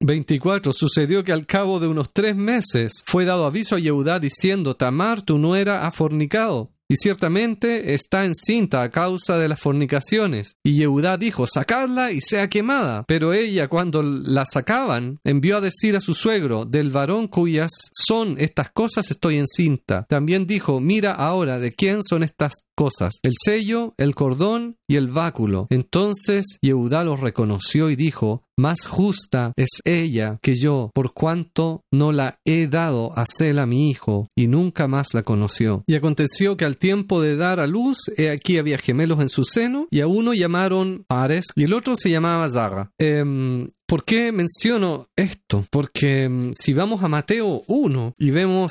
24. Sucedió que al cabo de unos 3 meses fue dado aviso a Yehudá diciendo: Tamar, tu nuera, ha fornicado, y ciertamente está encinta a causa de las fornicaciones. Y Yehudá dijo: sacadla y sea quemada. Pero ella, cuando la sacaban, envió a decir a su suegro: del varón cuyas son estas cosas estoy encinta. También dijo: mira ahora de quién son estas cosas, el sello, el cordón y el báculo. Entonces Yehudá los reconoció y dijo: más justa es ella que yo, por cuanto no la he dado a Sela mi hijo, y nunca más la conoció. Y aconteció que al tiempo de dar a luz, he aquí había gemelos en su seno, y a uno llamaron Ares y el otro se llamaba Zara. ¿Por qué menciono esto? Porque si vamos a Mateo 1 y vemos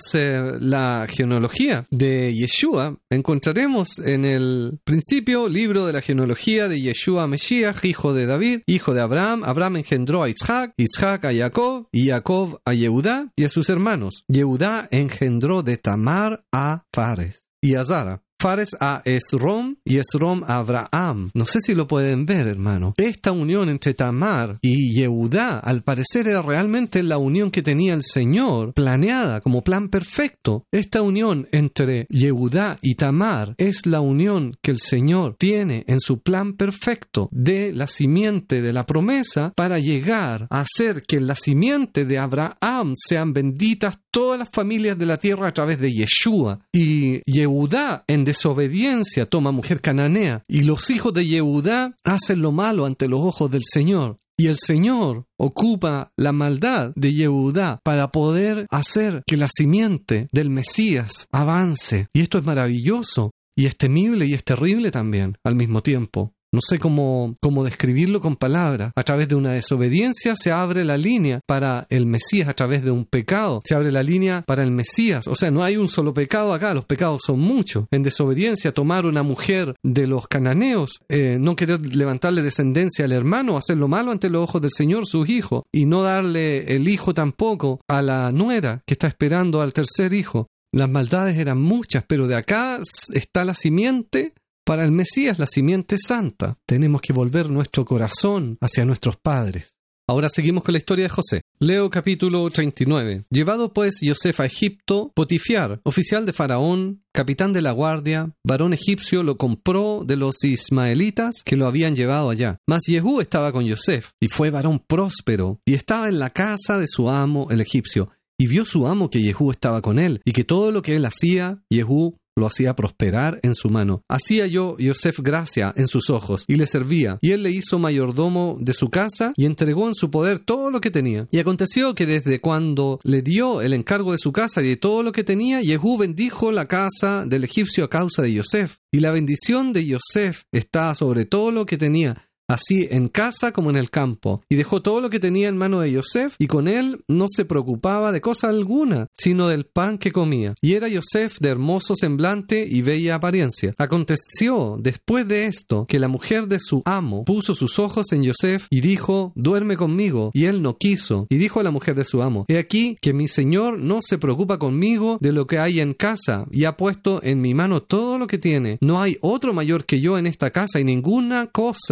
la genealogía de Yeshua, encontraremos en el principio libro de la genealogía de Yeshua Mesías, hijo de David, hijo de Abraham. Abraham engendró a Isaac, Isaac a Jacob, y Jacob a Yehudá y a sus hermanos. Yehudá engendró de Tamar a Fares y a Zara. Fares a Esrom y Esrom a Abraham. No sé si lo pueden ver, hermano. Esta unión entre Tamar y Yehudá, al parecer, era realmente la unión que tenía el Señor, planeada como plan perfecto. Esta unión entre Yehudá y Tamar es la unión que el Señor tiene en su plan perfecto de la simiente de la promesa para llegar a hacer que en la simiente de Abraham sean benditas todas las familias de la tierra a través de Yeshua. Y Yehudá, en desobediencia, toma mujer cananea, y los hijos de Yehudá hacen lo malo ante los ojos del Señor. Y el Señor ocupa la maldad de Yehudá para poder hacer que la simiente del Mesías avance. Y esto es maravilloso, y es temible y es terrible también al mismo tiempo. No sé cómo describirlo con palabras. A través de una desobediencia se abre la línea para el Mesías. A través de un pecado se abre la línea para el Mesías. O sea, no hay un solo pecado acá. Los pecados son muchos. En desobediencia, tomar una mujer de los cananeos, no querer levantarle descendencia al hermano, hacer lo malo ante los ojos del Señor, sus hijos, y no darle el hijo tampoco a la nuera que está esperando al tercer hijo. Las maldades eran muchas, pero de acá está la simiente. Para el Mesías, la simiente santa. Tenemos que volver nuestro corazón hacia nuestros padres. Ahora seguimos con la historia de José. Leo capítulo 39. Llevado pues Yosef a Egipto, Potifiar, oficial de Faraón, capitán de la guardia, varón egipcio, lo compró de los ismaelitas que lo habían llevado allá. Mas Jehú estaba con Yosef, y fue varón próspero, y estaba en la casa de su amo el egipcio. Y vio su amo que Jehú estaba con él, y que todo lo que él hacía, Jehú lo hacía prosperar en su mano. Hacía Yosef gracia en sus ojos, y le servía, y él le hizo mayordomo de su casa, y entregó en su poder todo lo que tenía. Y aconteció que desde cuando le dio el encargo de su casa y de todo lo que tenía, Jehú bendijo la casa del egipcio a causa de Yosef. Y la bendición de Yosef estaba sobre todo lo que tenía, así en casa como en el campo. Y dejó todo lo que tenía en mano de Yosef, y con él no se preocupaba de cosa alguna, sino del pan que comía. Y era Yosef de hermoso semblante y bella apariencia. Aconteció después de esto que la mujer de su amo puso sus ojos en Yosef y dijo: duerme conmigo. Y él no quiso. Y dijo a la mujer de su amo: he aquí que mi señor no se preocupa conmigo de lo que hay en casa, y ha puesto en mi mano todo lo que tiene. No hay otro mayor que yo en esta casa, y ninguna cosa me ha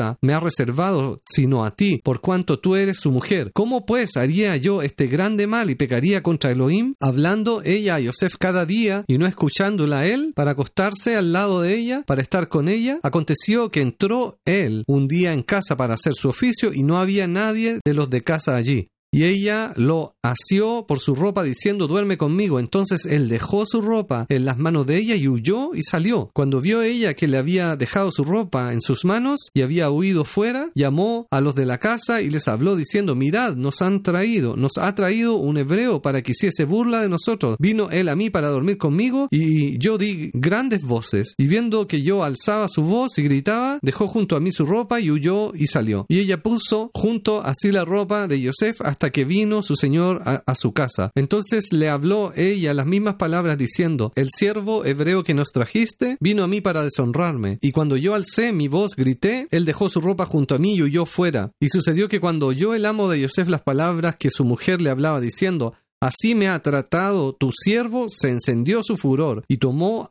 reservado sino a ti, por cuanto tú eres su mujer. ¿Cómo pues haría yo este grande mal y pecaría contra Elohim? Hablando ella a Yosef cada día y no escuchándola a él, para acostarse al lado de ella, para estar con ella. Aconteció que entró él un día en casa para hacer su oficio y no había nadie de los de casa allí. Y ella lo asió por su ropa diciendo: duerme conmigo. Entonces él dejó su ropa en las manos de ella y huyó y salió. Cuando vio ella que le había dejado su ropa en sus manos y había huido fuera, llamó a los de la casa y les habló diciendo: mirad, nos ha traído un hebreo para que hiciese burla de nosotros. Vino él a mí para dormir conmigo y yo di grandes voces. Y viendo que yo alzaba su voz y gritaba, dejó junto a mí su ropa y huyó y salió. Y ella puso junto así la ropa de Yosef hasta que vino su señor a su casa. Entonces le habló ella las mismas palabras diciendo: el siervo hebreo que nos trajiste vino a mí para deshonrarme. Y cuando yo alcé mi voz, grité, él dejó su ropa junto a mí y huyó fuera. Y sucedió que cuando oyó el amo de Yosef las palabras que su mujer le hablaba diciendo: así me ha tratado tu siervo, se encendió su furor y tomó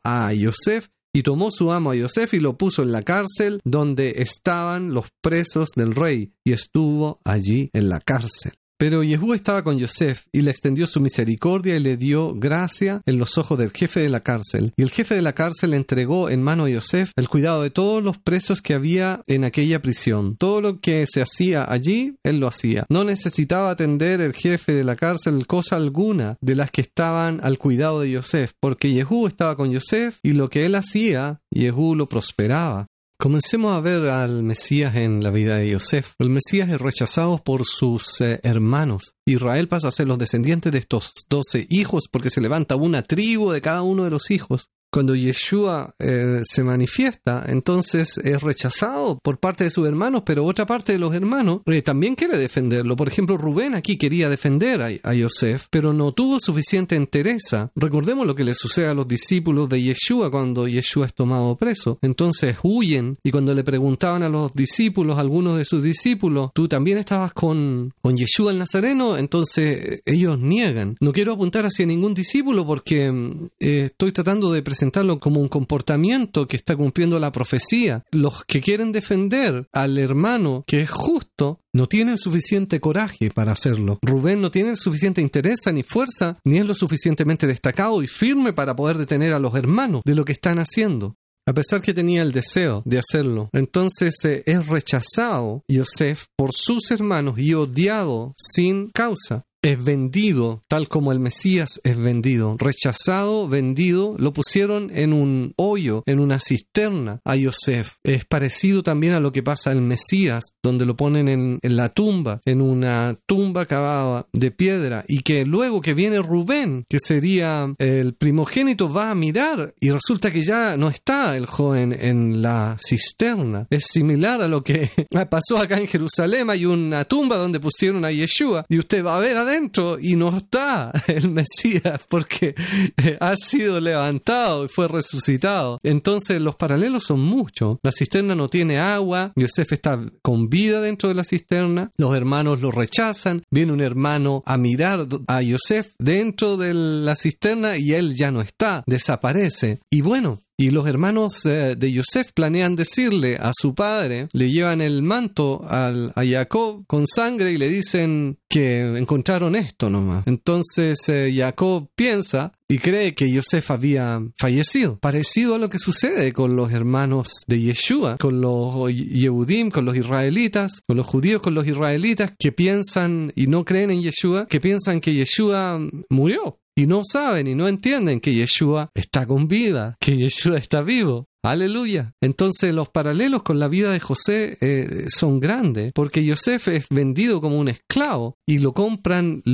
su amo a Yosef y lo puso en la cárcel donde estaban los presos del rey, y estuvo allí en la cárcel. Pero Yehú estaba con Yosef y le extendió su misericordia y le dio gracia en los ojos del jefe de la cárcel. Y el jefe de la cárcel le entregó en mano a Yosef el cuidado de todos los presos que había en aquella prisión. Todo lo que se hacía allí, él lo hacía. No necesitaba atender el jefe de la cárcel cosa alguna de las que estaban al cuidado de Yosef, porque Yehú estaba con Yosef y lo que él hacía, Yehú lo prosperaba. Comencemos a ver al Mesías en la vida de Yosef. El Mesías es rechazado por sus hermanos. Israel pasa a ser los descendientes de estos 12 hijos porque se levanta una tribu de cada uno de los hijos. Cuando Yeshua se manifiesta, entonces es rechazado por parte de sus hermanos, pero otra parte de los hermanos también quiere defenderlo. Por ejemplo, Rubén aquí quería defender a Yosef, pero no tuvo suficiente entereza. Recordemos lo que le sucede a los discípulos de Yeshua cuando Yeshua es tomado preso. Entonces huyen, y cuando le preguntaban a los discípulos, algunos de sus discípulos: ¿tú también estabas con Yeshua el Nazareno? Entonces ellos niegan. No quiero apuntar hacia ningún discípulo porque estoy tratando de presentarlo como un comportamiento que está cumpliendo la profecía. Los que quieren defender al hermano que es justo no tienen suficiente coraje para hacerlo. Rubén no tiene suficiente interés ni fuerza, ni es lo suficientemente destacado y firme para poder detener a los hermanos de lo que están haciendo, a pesar que tenía el deseo de hacerlo. Entonces es rechazado Yosef por sus hermanos y odiado sin causa. Es vendido tal como el Mesías es vendido. Rechazado, vendido. Lo pusieron en un hoyo, en una cisterna a Yosef. Es parecido también a lo que pasa al Mesías, donde lo ponen en la tumba, en una tumba cavada de piedra, y que luego que viene Rubén, que sería el primogénito, va a mirar y resulta que ya no está el joven en la cisterna. Es similar a lo que pasó acá en Jerusalén. Hay una tumba donde pusieron a Yeshua y usted va a ver adentro y no está el Mesías porque ha sido levantado y fue resucitado. Entonces los paralelos son muchos. La cisterna no tiene agua, Yosef está con vida dentro de la cisterna, los hermanos lo rechazan, viene un hermano a mirar a Yosef dentro de la cisterna y él ya no está, desaparece. Y bueno, y los hermanos de Yosef planean decirle a su padre, le llevan el manto a Jacob con sangre y le dicen que encontraron esto nomás. Entonces Jacob piensa y cree que Yosef había fallecido. Parecido a lo que sucede con los hermanos de Yeshua, con los Yehudim, con los israelitas, con los judíos, con los israelitas que piensan y no creen en Yeshua, que piensan que Yeshua murió. Y no saben y no entienden que Yeshua está con vida, que Yeshua está vivo. ¡Aleluya! Entonces los paralelos con la vida de José son grandes, porque Yosef es vendido como un esclavo y lo compran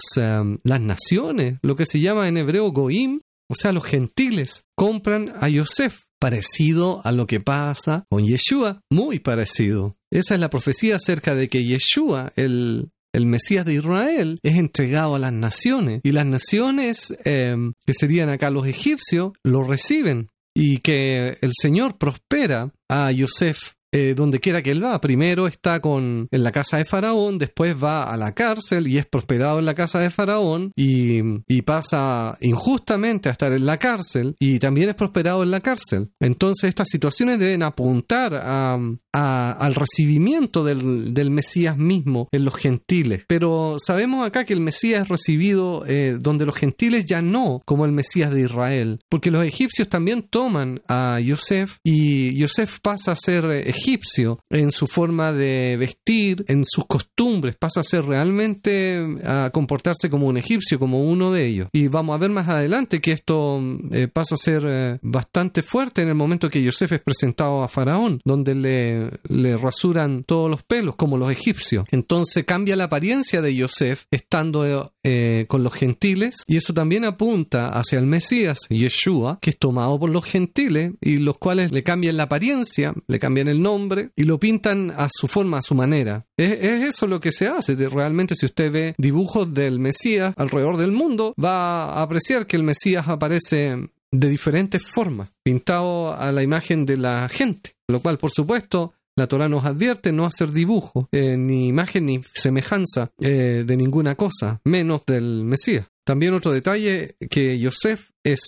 las naciones, lo que se llama en hebreo goim, o sea, los gentiles, compran a Yosef. Parecido a lo que pasa con Yeshua, muy parecido. Esa es la profecía acerca de que Yeshua, el Mesías de Israel, es entregado a las naciones. Y las naciones, que serían acá los egipcios, lo reciben. Y que el Señor prospera a Yosef donde quiera que él va. Primero está en la casa de Faraón, después va a la cárcel y es prosperado en la casa de Faraón y pasa injustamente a estar en la cárcel y también es prosperado en la cárcel. Entonces estas situaciones deben apuntar al recibimiento del Mesías mismo en los gentiles. Pero sabemos acá que el Mesías es recibido donde los gentiles ya no, como el Mesías de Israel, porque los egipcios también toman a Yosef y Yosef pasa a ser egipcio en su forma de vestir, en sus costumbres, pasa a ser realmente a comportarse como un egipcio, como uno de ellos. Y vamos a ver más adelante que esto pasa a ser bastante fuerte en el momento que Yosef es presentado a Faraón, donde le rasuran todos los pelos como los egipcios. Entonces cambia la apariencia de Yosef estando con los gentiles, y eso también apunta hacia el Mesías, Yeshua, que es tomado por los gentiles y los cuales le cambian la apariencia, le cambian el nombre y lo pintan a su forma, a su manera. Es eso lo que se hace. Realmente, si usted ve dibujos del Mesías alrededor del mundo, va a apreciar que el Mesías aparece de diferentes formas, pintado a la imagen de la gente, lo cual, por supuesto, la Torá nos advierte no hacer dibujo, ni imagen ni semejanza de ninguna cosa, menos del Mesías. También otro detalle, que Yosef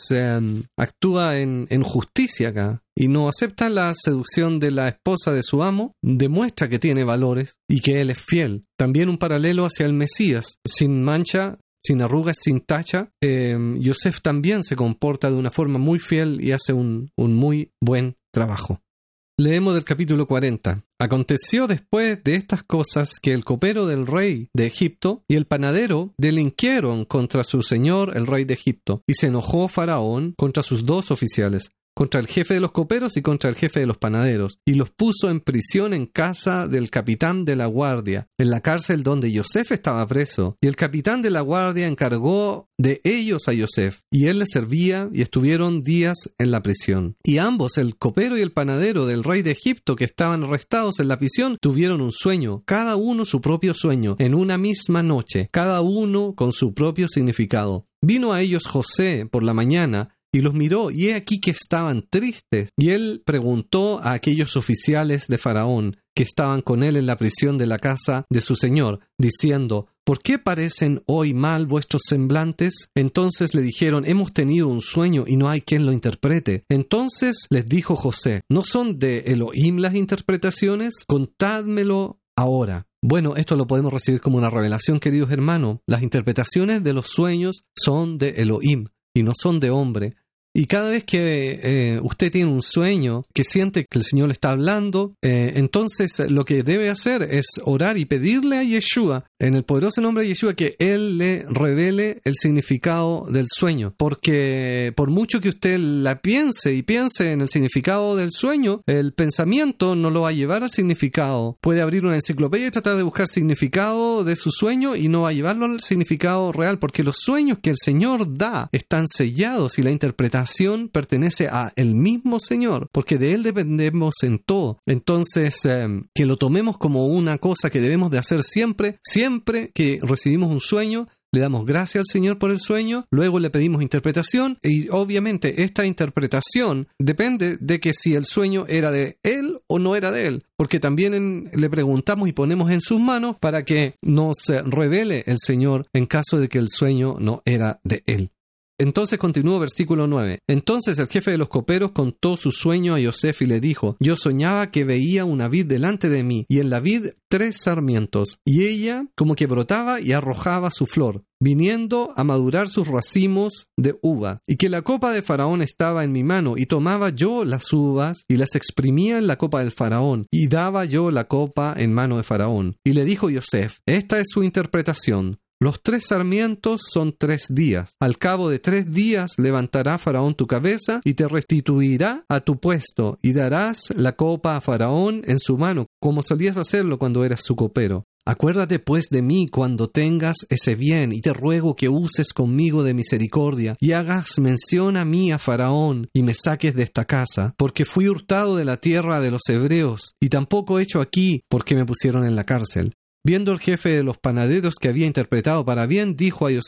actúa en justicia acá y no acepta la seducción de la esposa de su amo, demuestra que tiene valores y que él es fiel. También un paralelo hacia el Mesías, sin mancha, sin arrugas, sin tacha. Yosef también se comporta de una forma muy fiel y hace un muy buen trabajo. Leemos del capítulo 40. Aconteció después de estas cosas que el copero del rey de Egipto y el panadero delinquieron contra su señor el rey de Egipto, y se enojó Faraón contra sus dos oficiales, contra el jefe de los coperos y contra el jefe de los panaderos, y los puso en prisión en casa del capitán de la guardia, en la cárcel donde Yosef estaba preso. Y el capitán de la guardia encargó de ellos a Yosef, y él les servía, y estuvieron días en la prisión. Y ambos, el copero y el panadero del rey de Egipto, que estaban arrestados en la prisión, tuvieron un sueño, cada uno su propio sueño, en una misma noche, cada uno con su propio significado. Vino a ellos José por la mañana, y los miró, y he aquí que estaban tristes. Y él preguntó a aquellos oficiales de Faraón, que estaban con él en la prisión de la casa de su señor, diciendo: ¿por qué parecen hoy mal vuestros semblantes? Entonces le dijeron: hemos tenido un sueño y no hay quien lo interprete. Entonces les dijo José: ¿no son de Elohim las interpretaciones? Contádmelo ahora. Bueno, esto lo podemos recibir como una revelación, queridos hermanos. Las interpretaciones de los sueños son de Elohim y no son de hombre. Y cada vez que usted tiene un sueño, que siente que el Señor le está hablando, entonces lo que debe hacer es orar y pedirle a Yeshua, en el poderoso nombre de Yeshua, que Él le revele el significado del sueño. Porque por mucho que usted la piense y piense en el significado del sueño, el pensamiento no lo va a llevar al significado. Puede abrir una enciclopedia y tratar de buscar significado de su sueño y no va a llevarlo al significado real, porque los sueños que el Señor da están sellados y la interpretación pertenece a el mismo Señor, porque de Él dependemos en todo. Entonces, que lo tomemos como una cosa que debemos de hacer siempre que recibimos un sueño. Le damos gracias al Señor por el sueño, luego le pedimos interpretación, y obviamente esta interpretación depende de que si el sueño era de Él o no era de Él, porque también le preguntamos y ponemos en sus manos para que nos revele el Señor en caso de que el sueño no era de Él. Entonces continúa versículo 9. Entonces el jefe de los coperos contó su sueño a Yosef y le dijo: yo soñaba que veía una vid delante de mí, y en la vid 3 sarmientos, y ella como que brotaba y arrojaba su flor, viniendo a madurar sus racimos de uva, y que la copa de Faraón estaba en mi mano, y tomaba yo las uvas y las exprimía en la copa del Faraón, y daba yo la copa en mano de Faraón. Y le dijo Yosef: esta es su interpretación. Los 3 sarmientos son 3 días. Al cabo de 3 días levantará Faraón tu cabeza y te restituirá a tu puesto, y darás la copa a Faraón en su mano, como solías hacerlo cuando eras su copero. Acuérdate pues de mí cuando tengas ese bien, y te ruego que uses conmigo de misericordia, y hagas mención a mí a Faraón, y me saques de esta casa, porque fui hurtado de la tierra de los hebreos, y tampoco he hecho aquí porque me pusieron en la cárcel. Viendo el jefe de los panaderos que había interpretado para bien, dijo a Yosef: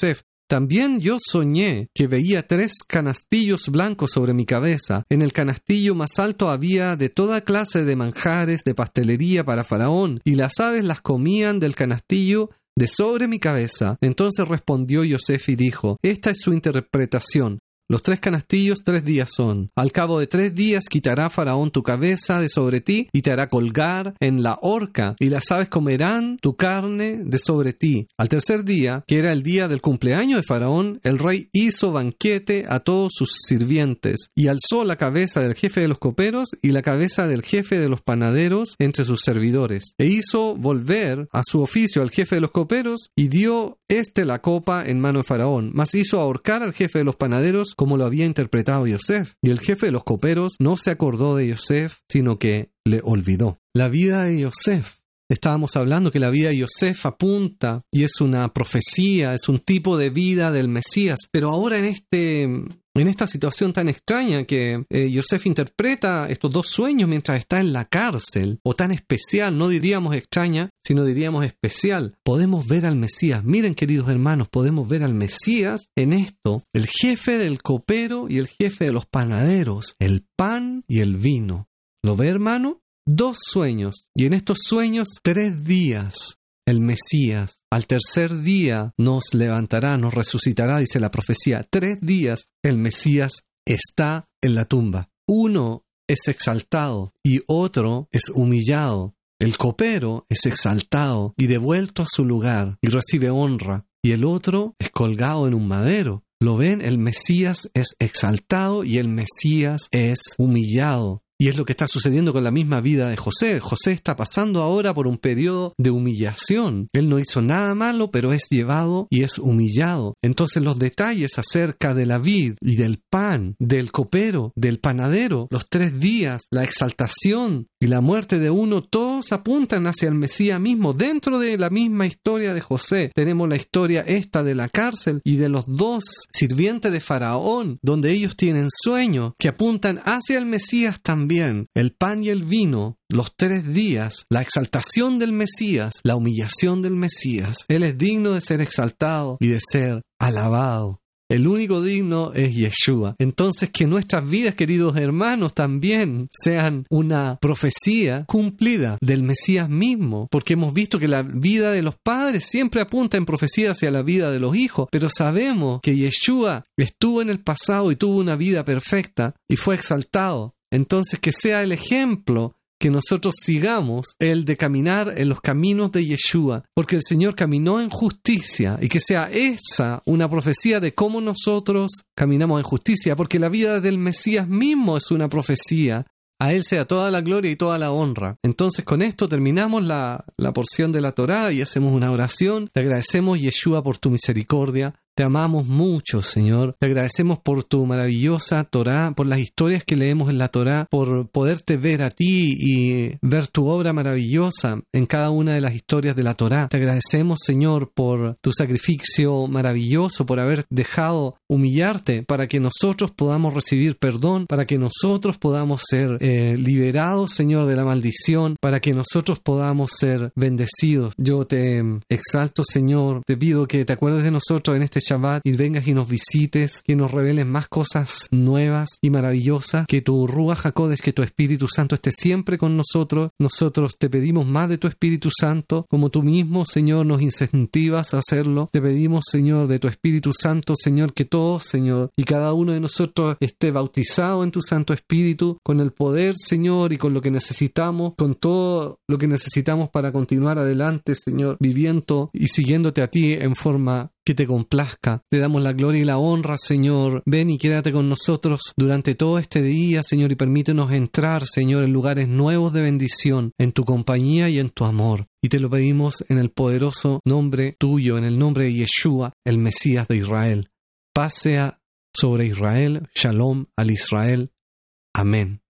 También yo soñé que veía 3 canastillos blancos sobre mi cabeza. En el canastillo más alto había de toda clase de manjares de pastelería para Faraón, y las aves las comían del canastillo de sobre mi cabeza. Entonces respondió Yosef y dijo: esta es su interpretación. Los 3 canastillos 3 días son. Al cabo de 3 días quitará Faraón tu cabeza de sobre ti y te hará colgar en la horca, y las aves comerán tu carne de sobre ti. Al tercer día, que era el día del cumpleaños de Faraón, el rey hizo banquete a todos sus sirvientes y alzó la cabeza del jefe de los coperos y la cabeza del jefe de los panaderos entre sus servidores. E hizo volver a su oficio al jefe de los coperos y dio la copa en mano de Faraón, mas hizo ahorcar al jefe de los panaderos como lo había interpretado Yosef. Y el jefe de los coperos no se acordó de Yosef, sino que le olvidó. La vida de Yosef. Estábamos hablando que la vida de Yosef apunta y es una profecía, es un tipo de vida del Mesías. Pero ahora en esta situación tan extraña que Yosef interpreta estos 2 sueños mientras está en la cárcel, o tan especial, no diríamos extraña, sino diríamos especial, podemos ver al Mesías. Miren, queridos hermanos, podemos ver al Mesías en esto, el jefe del copero y el jefe de los panaderos, el pan y el vino. ¿Lo ve, hermano? 2 sueños, y en estos sueños 3 días. El Mesías, al tercer día, nos levantará, nos resucitará, dice la profecía. 3 días, el Mesías está en la tumba. Uno es exaltado y otro es humillado. El copero es exaltado y devuelto a su lugar y recibe honra. Y el otro es colgado en un madero. ¿Lo ven? El Mesías es exaltado y el Mesías es humillado. Y es lo que está sucediendo con la misma vida de José. José está pasando ahora por un periodo de humillación. Él no hizo nada malo, pero es llevado y es humillado. Entonces los detalles acerca de la vid y del pan, del copero, del panadero, los 3 días, la exaltación y la muerte de uno, todos apuntan hacia el Mesías mismo. Dentro de la misma historia de José tenemos la historia esta de la cárcel y de los 2 sirvientes de Faraón, donde ellos tienen sueños que apuntan hacia el Mesías también. El pan y el vino, los 3 días, la exaltación del Mesías, la humillación del Mesías. Él es digno de ser exaltado y de ser alabado. El único digno es Yeshua. Entonces, que nuestras vidas, queridos hermanos, también sean una profecía cumplida del Mesías mismo, porque hemos visto que la vida de los padres siempre apunta en profecía hacia la vida de los hijos, pero sabemos que Yeshua estuvo en el pasado y tuvo una vida perfecta y fue exaltado. Entonces, que sea el ejemplo que nosotros sigamos, el de caminar en los caminos de Yeshua, porque el Señor caminó en justicia, y que sea esa una profecía de cómo nosotros caminamos en justicia, porque la vida del Mesías mismo es una profecía. A Él sea toda la gloria y toda la honra. Entonces, con esto terminamos la porción de la Torá y hacemos una oración. Te agradecemos, Yeshua, por tu misericordia. Te amamos mucho, Señor. Te agradecemos por tu maravillosa Torá, por las historias que leemos en la Torá, por poderte ver a ti y ver tu obra maravillosa en cada una de las historias de la Torá. Te agradecemos, Señor, por tu sacrificio maravilloso, por haber dejado humillarte para que nosotros podamos recibir perdón, para que nosotros podamos ser liberados, Señor, de la maldición, para que nosotros podamos ser bendecidos. Yo te exalto, Señor. Te pido que te acuerdes de nosotros en este Shabbat y vengas y nos visites, que nos reveles más cosas nuevas y maravillosas, que tu Ruach HaKodesh, que tu Espíritu Santo esté siempre con nosotros. Nosotros te pedimos más de tu Espíritu Santo, como tú mismo, Señor, nos incentivas a hacerlo. Te pedimos, Señor, de tu Espíritu Santo, Señor, que todos, Señor, y cada uno de nosotros esté bautizado en tu Santo Espíritu, con el poder, Señor, y con lo que necesitamos, con todo lo que necesitamos para continuar adelante, Señor, viviendo y siguiéndote a ti en forma que te complazca. Te damos la gloria y la honra, Señor. Ven y quédate con nosotros durante todo este día, Señor, y permítenos entrar, Señor, en lugares nuevos de bendición, en tu compañía y en tu amor. Y te lo pedimos en el poderoso nombre tuyo, en el nombre de Yeshua, el Mesías de Israel. Paz sea sobre Israel. Shalom al Israel. Amén.